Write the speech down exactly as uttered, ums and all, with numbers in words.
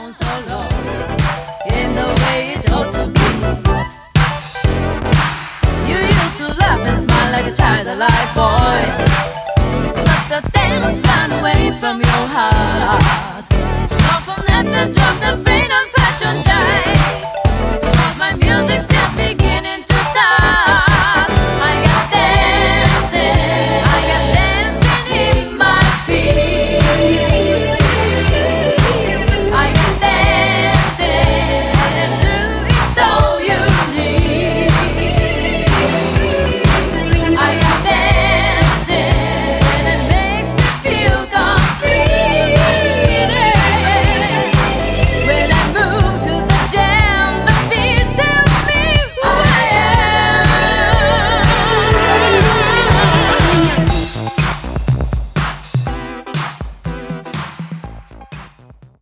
down so low in the way it ought to be. You used to laugh and smile like a child alive.